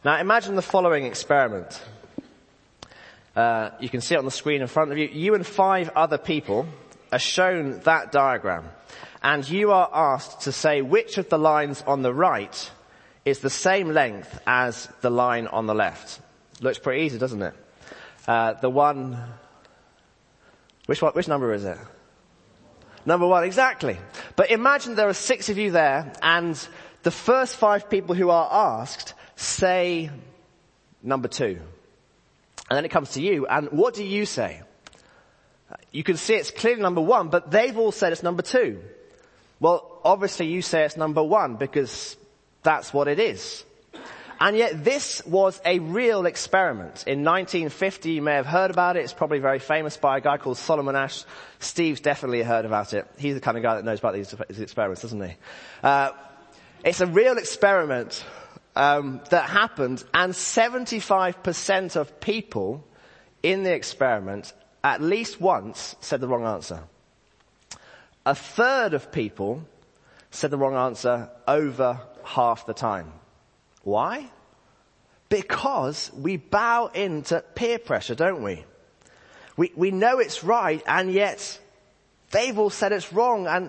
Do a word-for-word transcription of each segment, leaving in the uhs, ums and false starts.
Now imagine the following experiment. Uh, you can see it on the screen in front of you. You and five other people are shown that diagram. And you are asked to say which of the lines on the right is the same length as the line on the left. Looks pretty easy, doesn't it? Uh, the one, which one, which number is it? Number one, exactly. But imagine there are six of you there, and the first five people who are asked say number two. And then it comes to you, and what do you say? You can see it's clearly number one, but they've all said it's number two. Well, obviously you say it's number one because that's what it is. And yet this was a real experiment. In nineteen fifty, you may have heard about it. It's probably very famous by a guy called Solomon Asch. Steve's definitely heard about it. He's the kind of guy that knows about these, these experiments, isn't he? Uh, it's a real experiment um, that happened, and seventy-five percent of people in the experiment at least once said the wrong answer. A third of people said the wrong answer over half the time. Why? Because we bow into peer pressure, don't we? We, we know it's right, and yet they've all said it's wrong. And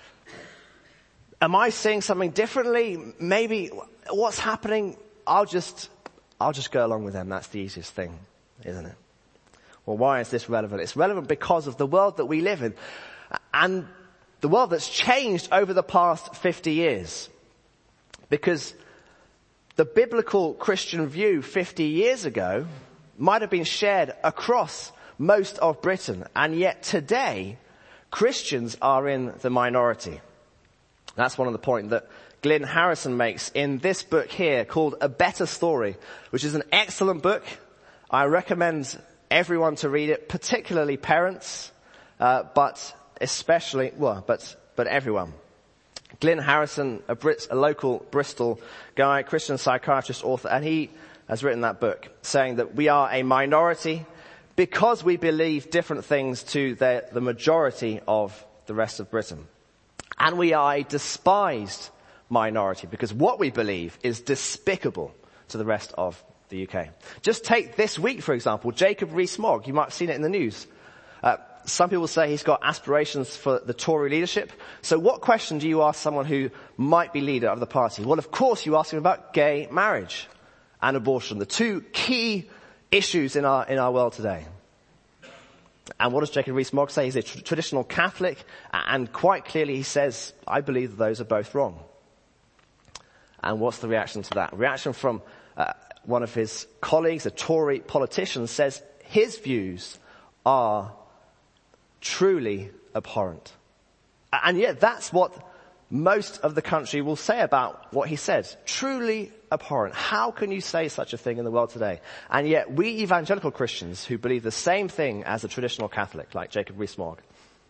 am I seeing something differently? Maybe what's happening? I'll just, I'll just go along with them. That's the easiest thing, isn't it? Well, why is this relevant? It's relevant because of the world that we live in, and the world that's changed over the past fifty years. Because the biblical Christian view fifty years ago might have been shared across most of Britain, and yet today Christians are in the minority. That's one of the points that Glyn Harrison makes in this book here called A Better Story, which is an excellent book. I recommend everyone to read it, particularly parents, uh, but especially, well, but, but everyone. Glyn Harrison, a Brit, a local Bristol guy, Christian psychiatrist, author, and he has written that book saying that we are a minority because we believe different things to the, the majority of the rest of Britain. And we are a despised minority because what we believe is despicable to the rest of the U K. Just take this week, for example, Jacob Rees-Mogg. You might have seen it in the news. Uh, Some people say he's got aspirations for the Tory leadership. So what question do you ask someone who might be leader of the party? Well, of course you ask him about gay marriage and abortion, the two key issues in our, in our world today. And what does Jacob Rees-Mogg say? He's a tr- traditional Catholic, and quite clearly he says, I believe that those are both wrong. And what's the reaction to that? Reaction from uh, one of his colleagues, a Tory politician, says his views are truly abhorrent. And yet that's what most of the country will say about what he said. Truly abhorrent. How can you say such a thing in the world today? And yet we evangelical Christians who believe the same thing as a traditional Catholic like Jacob Rees-Mogg,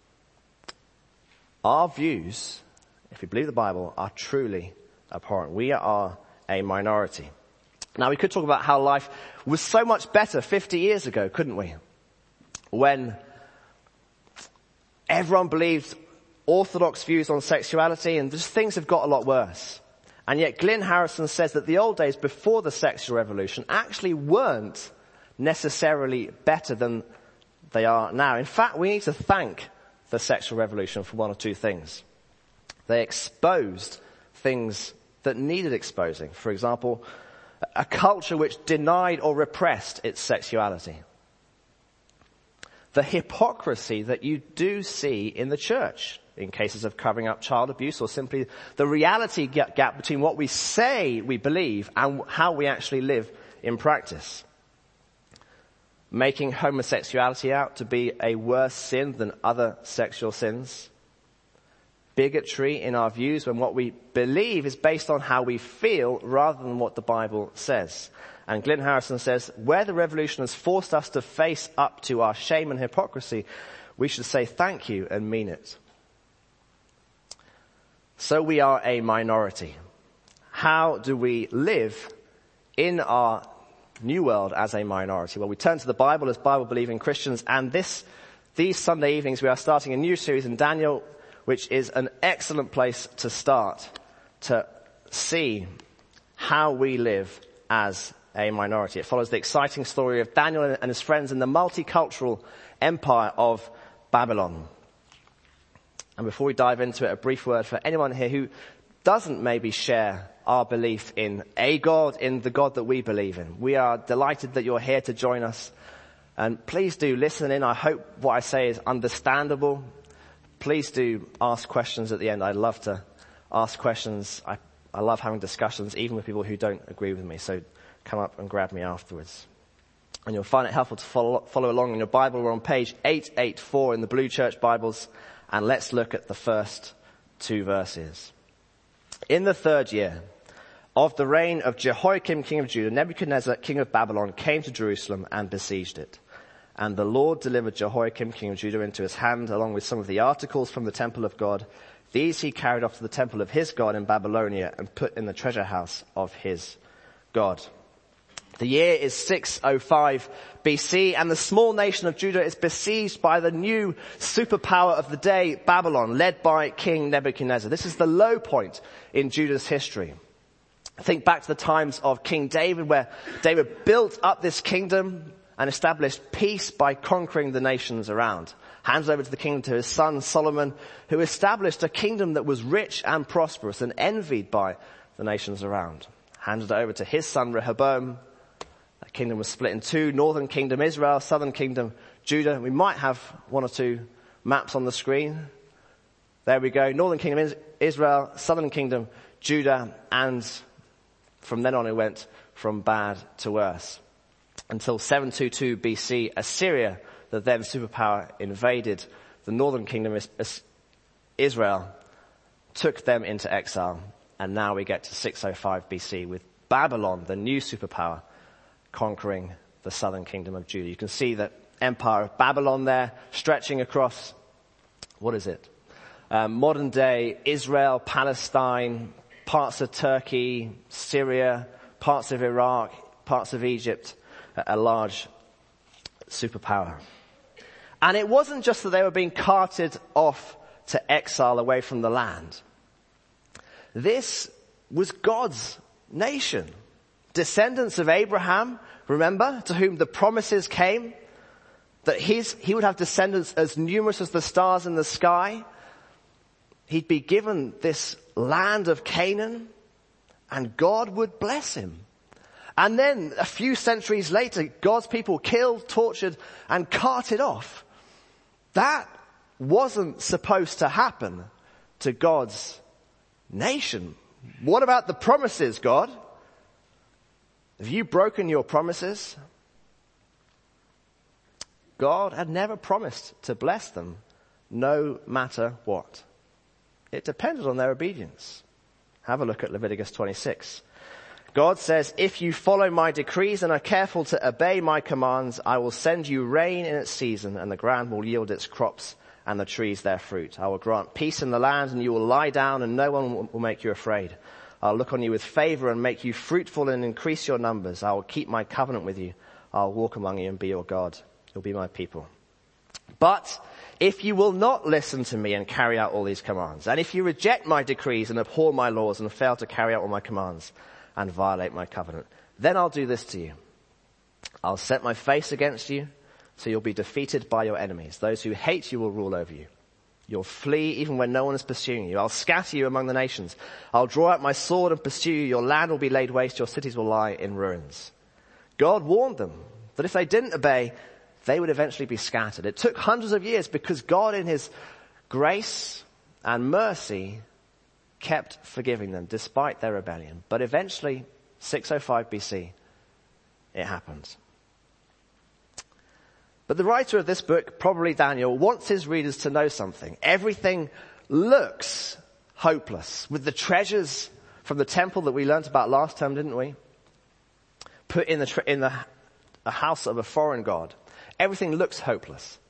our views, if we believe the Bible, are truly abhorrent. We are a minority. Now we could talk about how life was so much better fifty years ago, couldn't we? When everyone believed orthodox views on sexuality, and just things have got a lot worse. And yet Glyn Harrison says that the old days before the sexual revolution actually weren't necessarily better than they are now. In fact, we need to thank the sexual revolution for one or two things. They exposed things that needed exposing. For example, a culture which denied or repressed its sexuality. The hypocrisy that you do see in the church in cases of covering up child abuse, or simply the reality gap between what we say we believe and how we actually live in practice. Making homosexuality out to be a worse sin than other sexual sins. Bigotry in our views when what we believe is based on how we feel rather than what the Bible says. And Glyn Harrison says, where the revolution has forced us to face up to our shame and hypocrisy, we should say thank you and mean it. So we are a minority. How do we live in our new world as a minority? Well, we turn to the Bible as Bible-believing Christians, and this, these Sunday evenings we are starting a new series in Daniel, which is an excellent place to start to see how we live as a minority. It follows the exciting story of Daniel and his friends in the multicultural empire of Babylon. And before we dive into it, a brief word for anyone here who doesn't maybe share our belief in a God, in the God that we believe in. We are delighted that you're here to join us. And please do listen in. I hope what I say is understandable. Please do ask questions at the end. I'd love to ask questions. I, I love having discussions, even with people who don't agree with me. So come up and grab me afterwards. And you'll find it helpful to follow, follow along in your Bible. We're on page eight eighty-four in the Blue Church Bibles. And let's look at the first two verses. In the third year of the reign of Jehoiakim, king of Judah, Nebuchadnezzar, king of Babylon, came to Jerusalem and besieged it. And the Lord delivered Jehoiakim, king of Judah, into his hand, along with some of the articles from the temple of God. These he carried off to the temple of his God in Babylonia and put in the treasure house of his God. The year is six oh five B C, and the small nation of Judah is besieged by the new superpower of the day, Babylon, led by King Nebuchadnezzar. This is the low point in Judah's history. Think back to the times of King David, where David built up this kingdom and established peace by conquering the nations around. Hands over to the kingdom to his son Solomon, who established a kingdom that was rich and prosperous and envied by the nations around. Handed it over to his son Rehoboam. That kingdom was split in two: northern kingdom Israel, southern kingdom Judah. We might have one or two maps on the screen. There we go. Northern kingdom Israel, southern kingdom Judah, and from then on it went from bad to worse. Until seven twenty-two B C, Assyria, the then superpower, invaded the northern kingdom Israel, took them into exile, and now we get to six oh five B C with Babylon, the new superpower, conquering the southern kingdom of Judah. You can see the empire of Babylon there, stretching across, what is it? Um, modern day Israel, Palestine, parts of Turkey, Syria, parts of Iraq, parts of Egypt, a large superpower. And it wasn't just that they were being carted off to exile away from the land. This was God's nation. Descendants of Abraham, remember, to whom the promises came, that his, he would have descendants as numerous as the stars in the sky. He'd be given this land of Canaan, and God would bless him. And then a few centuries later, God's people killed, tortured, and carted off. That wasn't supposed to happen to God's nation. What about the promises, God? Have you broken your promises? God had never promised to bless them, no matter what. It depended on their obedience. Have a look at Leviticus twenty-six. God says, if you follow my decrees and are careful to obey my commands, I will send you rain in its season, and the ground will yield its crops and the trees their fruit. I will grant peace in the land, and you will lie down, and no one will make you afraid. I'll look on you with favor and make you fruitful and increase your numbers. I will keep my covenant with you. I'll walk among you and be your God. You'll be my people. But if you will not listen to me and carry out all these commands, and if you reject my decrees and abhor my laws and fail to carry out all my commands and violate my covenant, then I'll do this to you. I'll set my face against you, so you'll be defeated by your enemies. Those who hate you will rule over you. You'll flee even when no one is pursuing you. I'll scatter you among the nations. I'll draw out my sword and pursue you. Your land will be laid waste. Your cities will lie in ruins. God warned them that if they didn't obey, they would eventually be scattered. It took hundreds of years because God in his grace and mercy kept forgiving them despite their rebellion. But eventually, six oh five B C, it happened. But the writer of this book, probably Daniel, wants his readers to know something. Everything looks hopeless. With the treasures from the temple that we learnt about last term, didn't we? Put in the, tre- in the a house of a foreign god. Everything looks hopeless.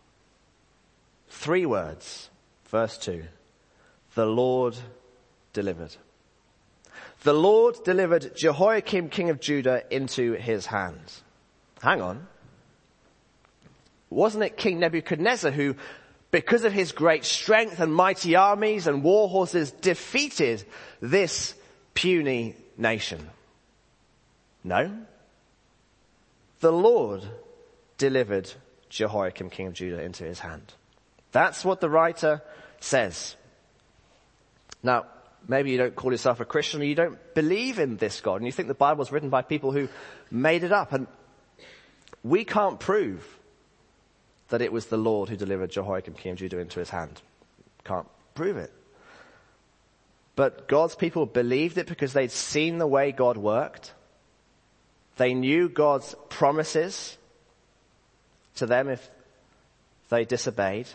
Three words. Verse two. The Lord delivered. The Lord delivered Jehoiakim, king of Judah, into his hands. Hang on. Wasn't it King Nebuchadnezzar who, because of his great strength and mighty armies and war horses, defeated this puny nation? No. The Lord delivered Jehoiakim, king of Judah, into his hand. That's what the writer says. Now, maybe you don't call yourself a Christian, or you don't believe in this God, and you think the Bible was written by people who made it up. And we can't prove that it was the Lord who delivered Jehoiakim, king of Judah, into his hand. Can't prove it. But God's people believed it because they'd seen the way God worked. They knew God's promises to them if they disobeyed.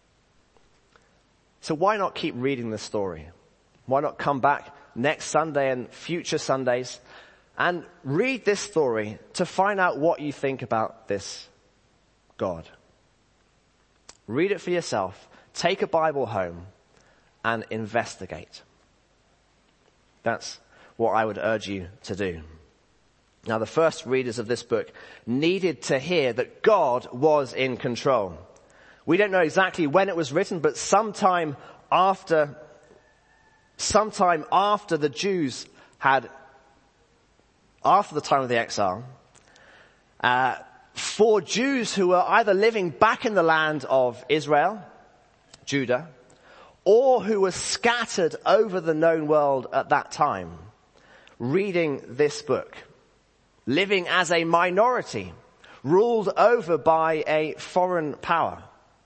So why not keep reading the story? Why not come back next Sunday and future Sundays and read this story to find out what you think about this God? Read it for yourself. Take a Bible home and investigate. That's what I would urge you to do. Now, the first readers of this book needed to hear that God was in control. We don't know exactly when it was written, but sometime after, sometime after the Jews had, after the time of the exile, uh, for Jews who were either living back in the land of Israel, Judah, or who were scattered over the known world at that time, reading this book, living as a minority, ruled over by a foreign power.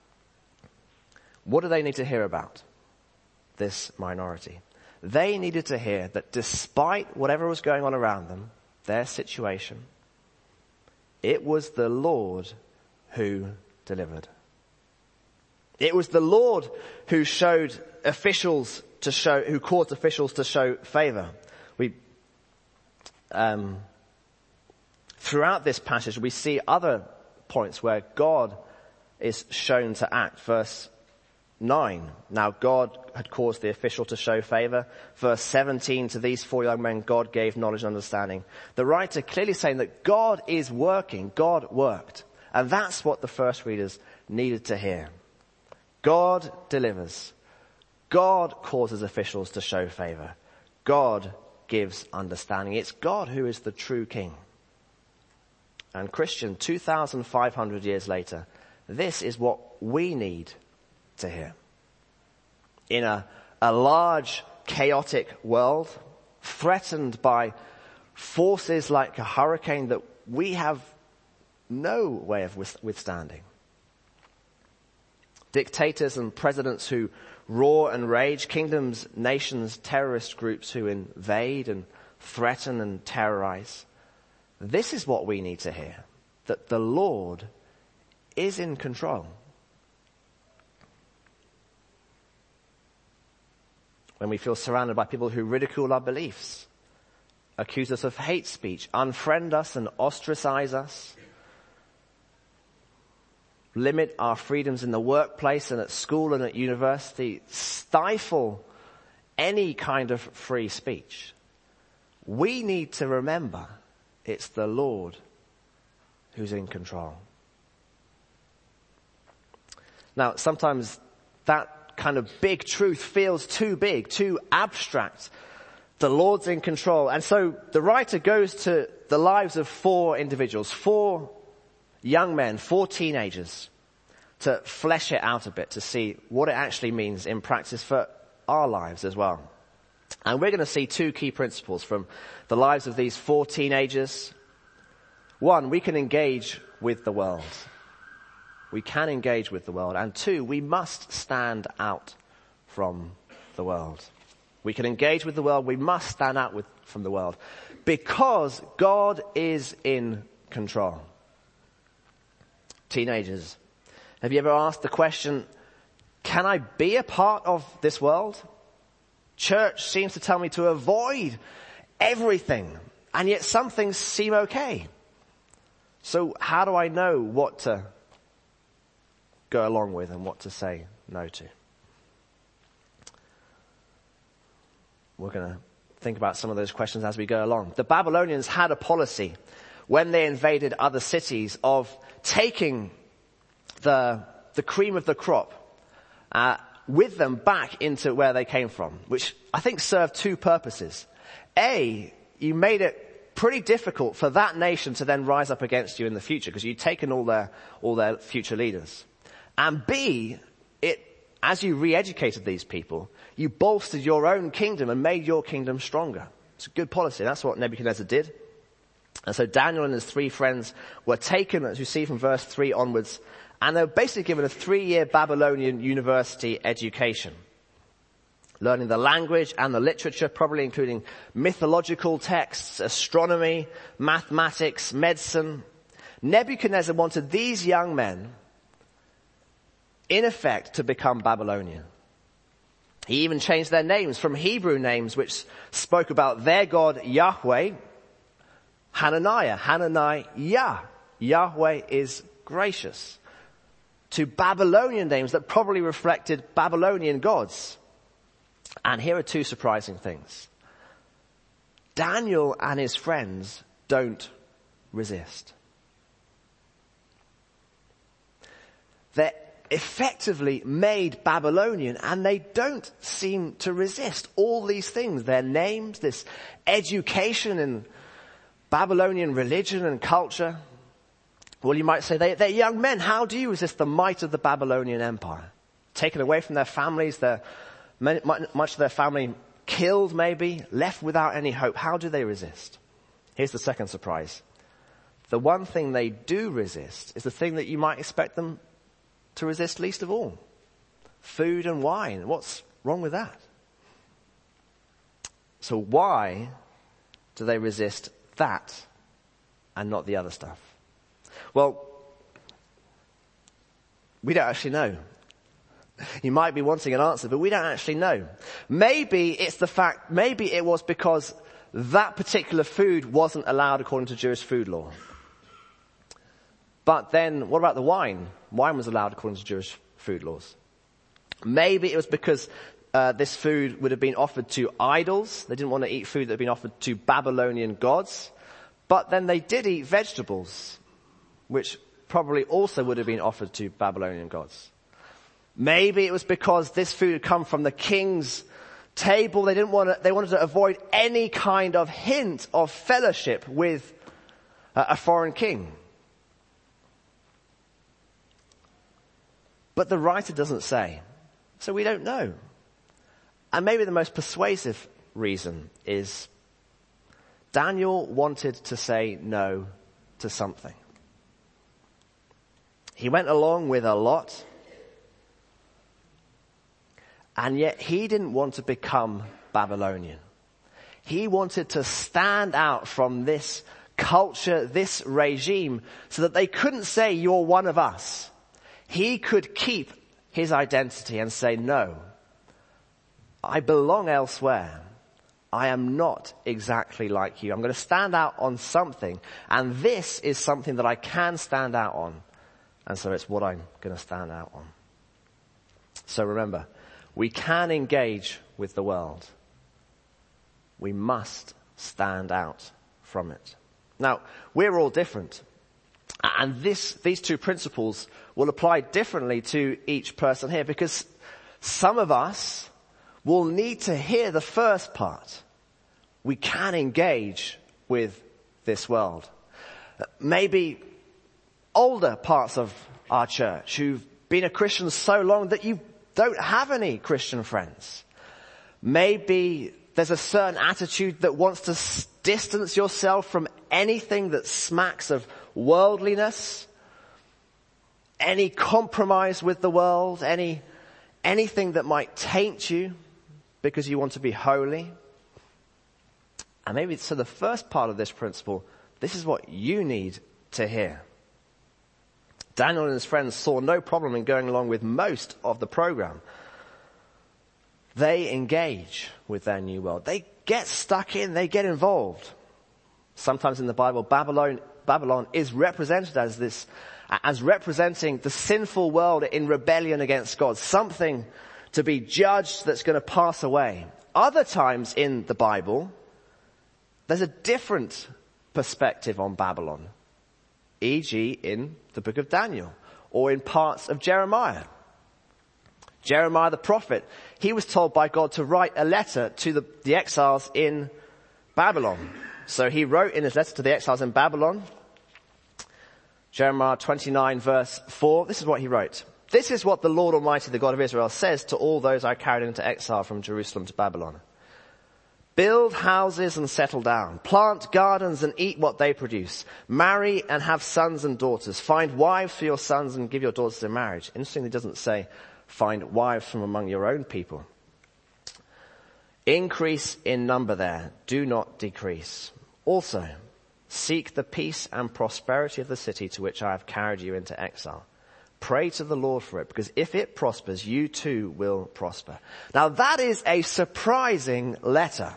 What do they need to hear about this minority? They needed to hear that despite whatever was going on around them, their situation, it was the Lord who delivered. It was the Lord who showed officials to show, who caused officials to show favor. We, um, throughout this passage, we see other points where God is shown to act. Verse nine. Now God had caused the official to show favor. Verse seventeen, to these four young men, God gave knowledge and understanding. The writer clearly saying that God is working. God worked. And that's what the first readers needed to hear. God delivers. God causes officials to show favor. God gives understanding. It's God who is the true king. And Christian, two thousand five hundred years later, this is what we need to hear. In a, a large, chaotic world, threatened by forces like a hurricane that we have no way of withstanding. Dictators and presidents who roar and rage, kingdoms, nations, terrorist groups who invade and threaten and terrorize. This is what we need to hear, that the Lord is in control. When we feel surrounded by people who ridicule our beliefs, accuse us of hate speech, unfriend us and ostracize us, limit our freedoms in the workplace and at school and at university, stifle any kind of free speech, we need to remember it's the Lord who's in control. Now, sometimes that kind of big truth feels too big, too abstract. The Lord's in control. And so the writer goes to the lives of four individuals, four young men, four teenagers, to flesh it out a bit, to see what it actually means in practice for our lives as well. And we're going to see two key principles from the lives of these four teenagers. One, we can engage with the world. We can engage with the world. And two, we must stand out from the world. We can engage with the world. We must stand out with, from the world. Because God is in control. Teenagers, have you ever asked the question, can I be a part of this world? Church seems to tell me to avoid everything, and yet some things seem okay. So how do I know what to go along with and what to say no to? We're going to think about some of those questions as we go along. The Babylonians had a policy when they invaded other cities of taking the the cream of the crop uh, with them back into where they came from, which I think served two purposes. A, you made it pretty difficult for that nation to then rise up against you in the future because you've taken all their, all their future leaders. And B, it, as you re-educated these people, you bolstered your own kingdom and made your kingdom stronger. It's a good policy. That's what Nebuchadnezzar did. And so Daniel and his three friends were taken, as you see from verse three onwards, and they were basically given a three-year Babylonian university education. Learning the language and the literature, probably including mythological texts, astronomy, mathematics, medicine. Nebuchadnezzar wanted these young men, in effect, to become Babylonian. He even changed their names from Hebrew names which spoke about their God Yahweh, Hananiah, Hananiah, Yah. Yahweh is gracious. To Babylonian names that probably reflected Babylonian gods. And here are two surprising things. Daniel and his friends don't resist. They're effectively made Babylonian and they don't seem to resist all these things. Their names, this education in Babylonian religion and culture. Well, you might say they, they're young men. How do you resist the might of the Babylonian Empire? Taken away from their families, their much of their family killed maybe, left without any hope. How do they resist? Here's the second surprise. The one thing they do resist is the thing that you might expect them to resist least of all. Food and wine. What's wrong with that? So why do they resist that and not the other stuff? Well, we don't actually know. You might be wanting an answer, but we don't actually know. Maybe it's the fact, maybe it was because that particular food wasn't allowed according to Jewish food law. But then, what about the wine? Wine was allowed according to Jewish food laws. Maybe it was because uh, this food would have been offered to idols. They didn't want to eat food that had been offered to Babylonian gods. But then they did eat vegetables, which probably also would have been offered to Babylonian gods. Maybe it was because this food had come from the king's table. They didn't want to, they wanted to avoid any kind of hint of fellowship with a, a foreign king. But the writer doesn't say. So we don't know. And maybe the most persuasive reason is Daniel wanted to say no to something. He went along with a lot. And yet he didn't want to become Babylonian. He wanted to stand out from this culture, this regime, so that they couldn't say, you're one of us. He could keep his identity and say, no, I belong elsewhere. I am not exactly like you. I'm going to stand out on something. And this is something that I can stand out on. And so it's what I'm going to stand out on. So remember, we can engage with the world. We must stand out from it. Now, we're all different. And this, these two principles will apply differently to each person here because some of us will need to hear the first part. We can engage with this world. Maybe older parts of our church who've been a Christian so long that you don't have any Christian friends. Maybe there's a certain attitude that wants to distance yourself from anything that smacks of worldliness, any compromise with the world, any anything that might taint you because you want to be holy. And maybe so the first part of this principle, this is what you need to hear. Daniel and his friends saw no problem in going along with most of the program. They engage with their new world. They get stuck in, they get involved. Sometimes in the Bible, Babylon, Babylon is represented as this, as representing the sinful world in rebellion against God. Something to be judged that's going to pass away. Other times in the Bible, there's a different perspective on Babylon. for example in the book of Daniel or in parts of Jeremiah. Jeremiah the prophet, he was told by God to write a letter to the, the exiles in Babylon. So he wrote in his letter to the exiles in Babylon, Jeremiah twenty-nine verse four, this is what he wrote. This is what the Lord Almighty, the God of Israel, says to all those I carried into exile from Jerusalem to Babylon. Build houses and settle down. Plant gardens and eat what they produce. Marry and have sons and daughters. Find wives for your sons and give your daughters in marriage. Interestingly, it doesn't say find wives from among your own people. Increase in number there. Do not decrease. Also, seek the peace and prosperity of the city to which I have carried you into exile. Pray to the Lord for it, because if it prospers, you too will prosper. Now that is a surprising letter.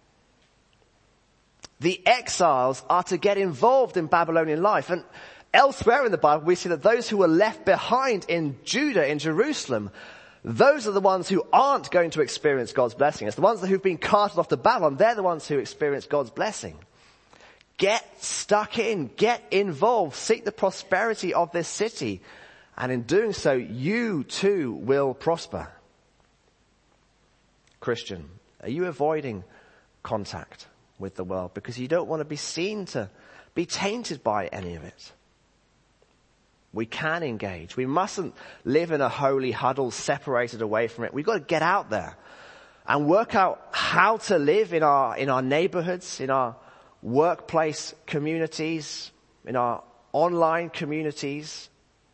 The exiles are to get involved in Babylonian life. And elsewhere in the Bible, we see that those who were left behind in Judah, in Jerusalem, those are the ones who aren't going to experience God's blessing. It's the ones who've been carted off to Babylon. They're the ones who experience God's blessing. Get stuck in. Get involved. Seek the prosperity of this city. And in doing so, you too will prosper. Christian, are you avoiding contact with the world because you don't want to be seen to be tainted by any of it? We can engage. We mustn't live in a holy huddle separated away from it. We've got to get out there and work out how to live in our, in our neighborhoods, in our workplace communities, in our online communities.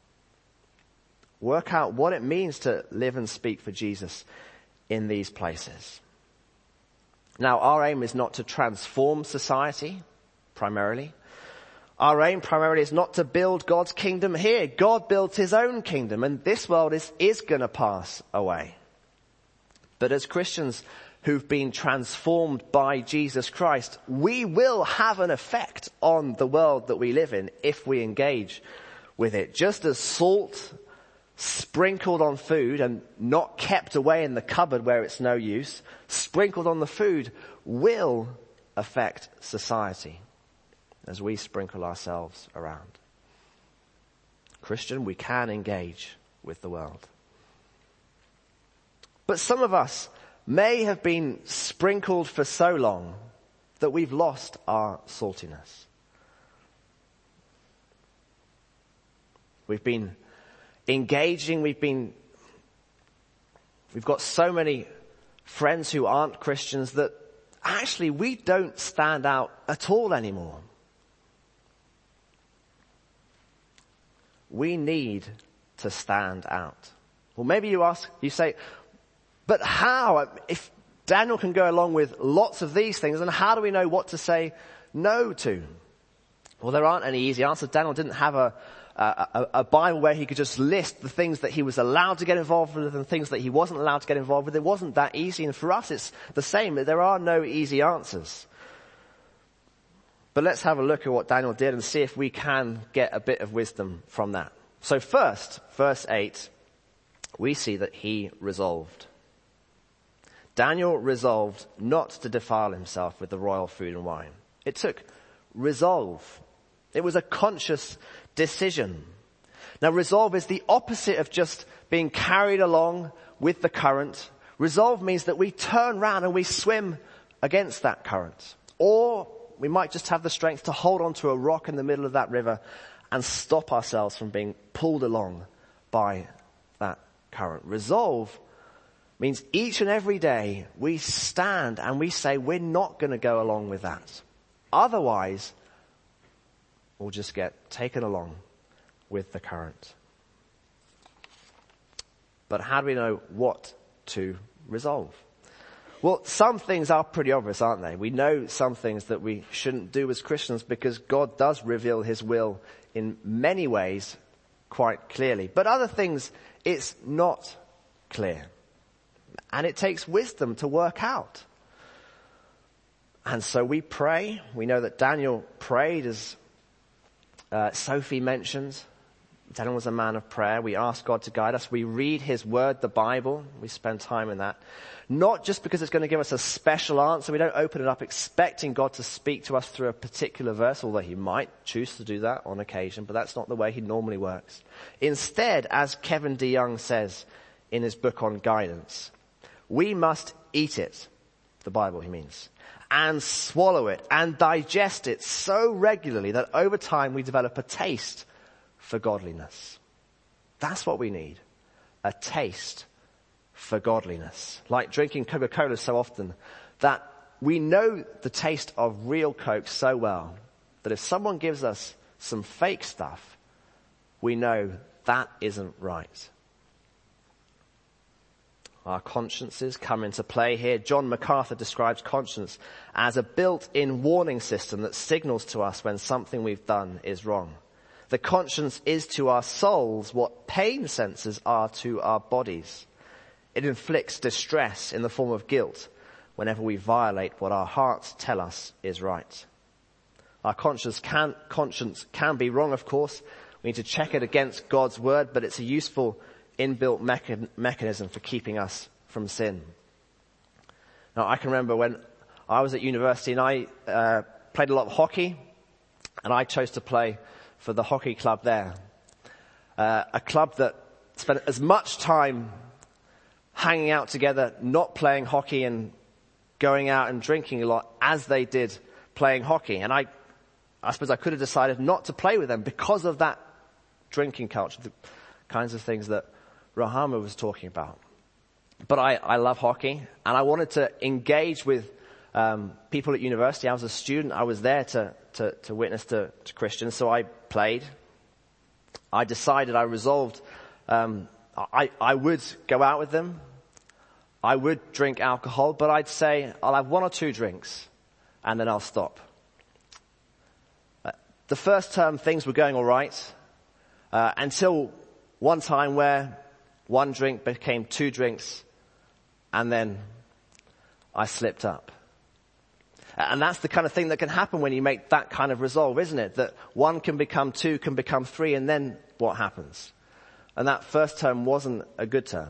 Work out what it means to live and speak for Jesus in these places. Now, our aim is not to transform society, primarily. Our aim primarily is not to build God's kingdom here. God builds his own kingdom, and this world is, is going to pass away. But as Christians who've been transformed by Jesus Christ, we will have an effect on the world that we live in if we engage with it. Just as salt sprinkled on food and not kept away in the cupboard where it's no use, sprinkled on the food will affect society as we sprinkle ourselves around. Christian, we can engage with the world. But some of us may have been sprinkled for so long that we've lost our saltiness. We've been engaging, we've been, we've got so many friends who aren't Christians that actually we don't stand out at all anymore. We need to stand out. Well, maybe you ask, you say, but how? If Daniel can go along with lots of these things, then how do we know what to say no to? Well, there aren't any easy answers. Daniel didn't have a A, a Bible where he could just list the things that he was allowed to get involved with and things that he wasn't allowed to get involved with. It wasn't that easy. And for us, it's the same. There are no easy answers. But let's have a look at what Daniel did and see if we can get a bit of wisdom from that. So first, verse eight, we see that he resolved. Daniel resolved not to defile himself with the royal food and wine. It took resolve. It was a conscious decision. Now, resolve is the opposite of just being carried along with the current. Resolve means that we turn round and we swim against that current. Or we might just have the strength to hold onto a rock in the middle of that river and stop ourselves from being pulled along by that current. Resolve means each and every day we stand and we say we're not going to go along with that. Otherwise, we'll just get taken along with the current. But how do we know what to resolve? Well, some things are pretty obvious, aren't they? We know some things that we shouldn't do as Christians because God does reveal his will in many ways quite clearly. But other things, it's not clear. And it takes wisdom to work out. And so we pray. We know that Daniel prayed, as uh, Sophie mentioned. Daniel was a man of prayer. We ask God to guide us. We read his word, the Bible. We spend time in that. Not just because it's going to give us a special answer. We don't open it up expecting God to speak to us through a particular verse, although he might choose to do that on occasion, but that's not the way he normally works. Instead, as Kevin DeYoung says in his book on guidance, we must eat it, the Bible he means, and swallow it and digest it so regularly that over time we develop a taste for godliness. That's what we need. A taste for godliness. Like drinking Coca-Cola so often that we know the taste of real Coke so well that if someone gives us some fake stuff, we know that isn't right. Our consciences come into play here. John MacArthur describes conscience as a built-in warning system that signals to us when something we've done is wrong. The conscience is to our souls what pain sensors are to our bodies. It inflicts distress in the form of guilt whenever we violate what our hearts tell us is right. Our conscience can, conscience can be wrong, of course. We need to check it against God's word, but it's a useful inbuilt mecha- mechanism for keeping us from sin. Now, I can remember when I was at university and I uh, played a lot of hockey, and I chose to play for the hockey club there. Uh, a club that spent as much time hanging out together, not playing hockey and going out and drinking a lot as they did playing hockey. And I, I suppose I could have decided not to play with them because of that drinking culture, the kinds of things that Rahama was talking about. But I, I love hockey, and I wanted to engage with um, people at university. I was a student. I was there to, to, to witness to, to Christians, so I played. I decided, I resolved, um, I, I would go out with them. I would drink alcohol, but I'd say I'll have one or two drinks, and then I'll stop. Uh, the first term, things were going all right, uh, until one time where one drink became two drinks, and then I slipped up. And that's the kind of thing that can happen when you make that kind of resolve, isn't it? That one can become two, can become three, and then what happens? And that first term wasn't a good term.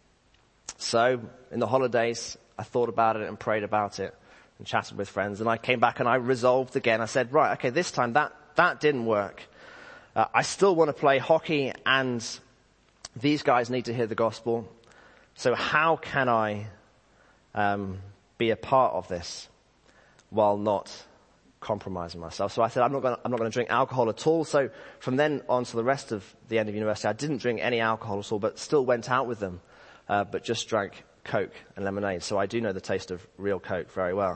So, in the holidays, I thought about it and prayed about it and chatted with friends, and I came back and I resolved again. I said, right, okay, this time that, that didn't work. Uh, I still want to play hockey, and these guys need to hear the gospel. So how can I um, be a part of this while not compromising myself? So I said, I'm not going I'm not going to drink alcohol at all. So from then on to the rest of the end of university, I didn't drink any alcohol at all, but still went out with them, uh, but just drank Coke and lemonade. So I do know the taste of real Coke very well.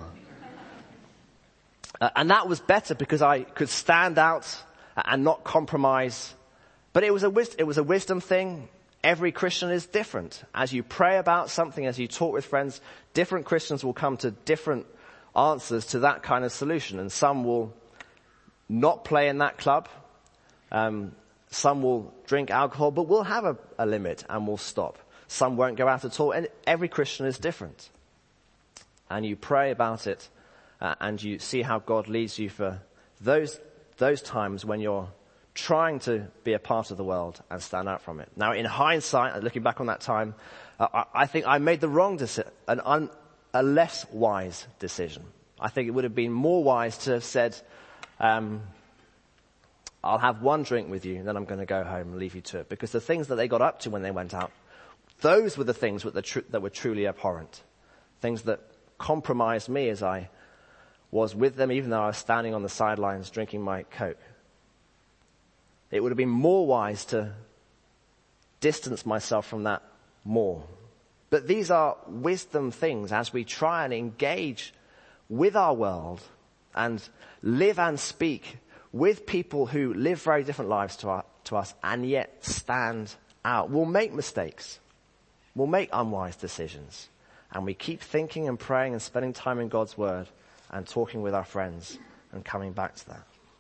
Uh, and that was better because I could stand out and not compromise. But it was a wis- it was a wisdom thing. Every Christian is different. As you pray about something, as you talk with friends, different Christians will come to different answers to that kind of solution. And some will not play in that club. Um, some will drink alcohol, but we'll have a, a limit and we'll stop. Some won't go out at all. And every Christian is different. And you pray about it, uh, and you see how God leads you for those those times when you're trying to be a part of the world and stand out from it. Now, in hindsight, looking back on that time, uh, I, I think I made the wrong decision, an un, a less wise decision. I think it would have been more wise to have said, um, I'll have one drink with you, and then I'm going to go home and leave you to it. Because the things that they got up to when they went out, those were the things that, the tr- that were truly abhorrent. Things that compromised me as I was with them, even though I was standing on the sidelines drinking my Coke. It would have been more wise to distance myself from that more. But these are wisdom things as we try and engage with our world and live and speak with people who live very different lives to, our, to us and yet stand out. We'll make mistakes. We'll make unwise decisions. And we keep thinking and praying and spending time in God's word and talking with our friends and coming back to that.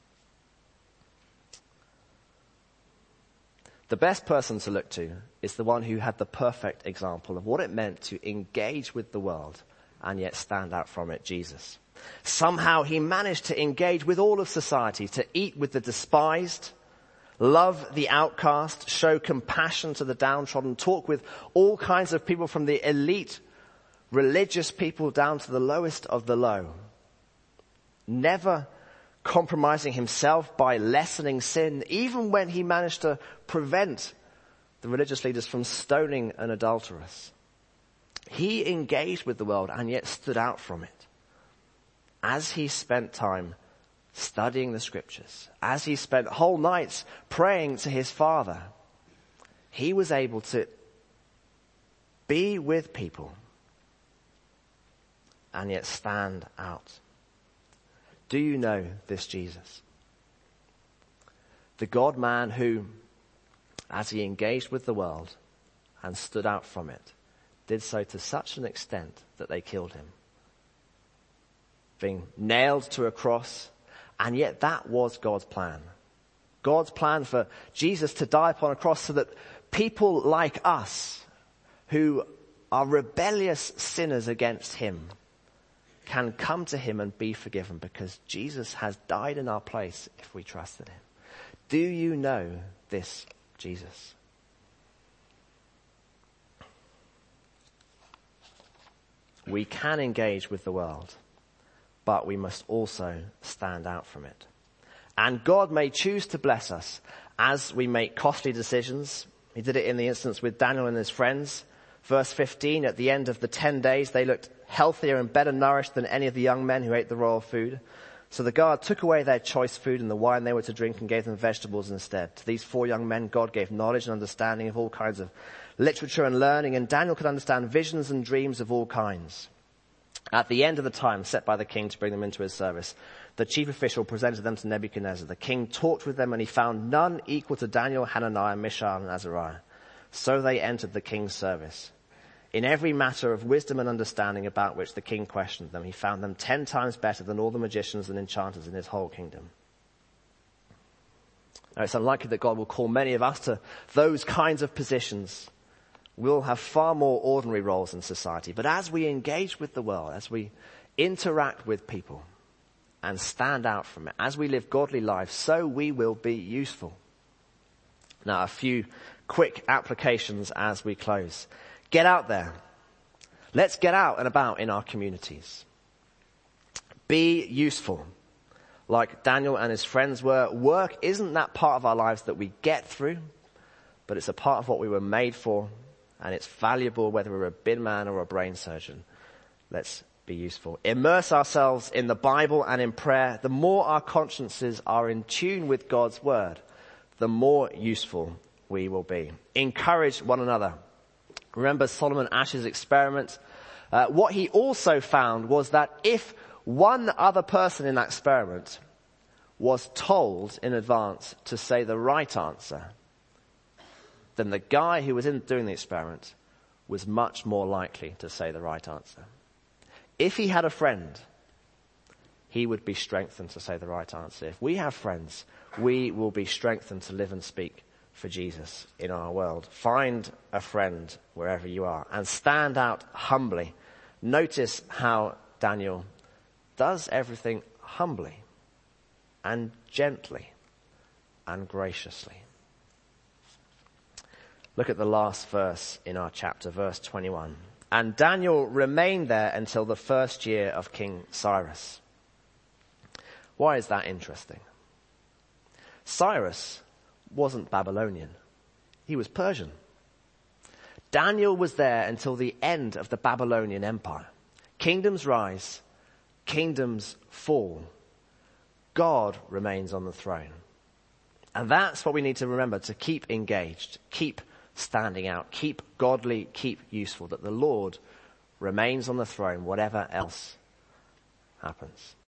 The best person to look to is the one who had the perfect example of what it meant to engage with the world and yet stand out from it, Jesus. Somehow he managed to engage with all of society, to eat with the despised, love the outcast, show compassion to the downtrodden, talk with all kinds of people from the elite religious people down to the lowest of the low. Never compromising himself by lessening sin, even when he managed to prevent the religious leaders from stoning an adulteress. He engaged with the world and yet stood out from it. as he spent time studying the scriptures, as he spent whole nights praying to his Father, he was able to be with people and yet stand out. Do you know this Jesus? The God-man who, as he engaged with the world and stood out from it, did so to such an extent that they killed him. Being nailed to a cross, and yet that was God's plan. God's plan for Jesus to die upon a cross so that people like us, who are rebellious sinners against him, can come to him and be forgiven because Jesus has died in our place if we trust in him. Do you know this Jesus? We can engage with the world, but we must also stand out from it. And God may choose to bless us as we make costly decisions. He did it in the instance with Daniel and his friends. Verse fifteen, at the end of the ten days, they looked healthier and better nourished than any of the young men who ate the royal food. So the guard took away their choice food and the wine they were to drink and gave them vegetables instead. To these four young men, God gave knowledge and understanding of all kinds of literature and learning, and Daniel could understand visions and dreams of all kinds. At the end of the time set by the king to bring them into his service, the chief official presented them to Nebuchadnezzar. The king talked with them, and he found none equal to Daniel, Hananiah, Mishael, and Azariah. So they entered the king's service. In every matter of wisdom and understanding about which the king questioned them, he found them ten times better than all the magicians and enchanters in his whole kingdom. Now, it's unlikely that God will call many of us to those kinds of positions. We'll have far more ordinary roles in society. But as we engage with the world, as we interact with people and stand out from it, as we live godly lives, so we will be useful. Now, a few quick applications as we close. Get out there. Let's get out and about in our communities. Be useful. Like Daniel and his friends were, work isn't that part of our lives that we get through, but it's a part of what we were made for, and it's valuable whether we're a bin man or a brain surgeon. Let's be useful. Immerse ourselves in the Bible and in prayer. The more our consciences are in tune with God's word, the more useful we will be. Encourage one another. Remember Solomon Ash's experiment? Uh, what he also found was that if one other person in that experiment was told in advance to say the right answer, then the guy who was in doing the experiment was much more likely to say the right answer. If he had a friend, he would be strengthened to say the right answer. If we have friends, we will be strengthened to live and speak for Jesus in our world. Find a friend wherever you are and stand out humbly. Notice how Daniel does everything humbly and gently and graciously. Look at the last verse in our chapter, verse twenty-one. And Daniel remained there until the first year of King Cyrus. Why is that interesting? Cyrus wasn't Babylonian. He was Persian. Daniel was there until the end of the Babylonian Empire. Kingdoms rise, kingdoms fall. God remains on the throne. And that's what we need to remember, to keep engaged, keep standing out, keep godly, keep useful, that the Lord remains on the throne, whatever else happens.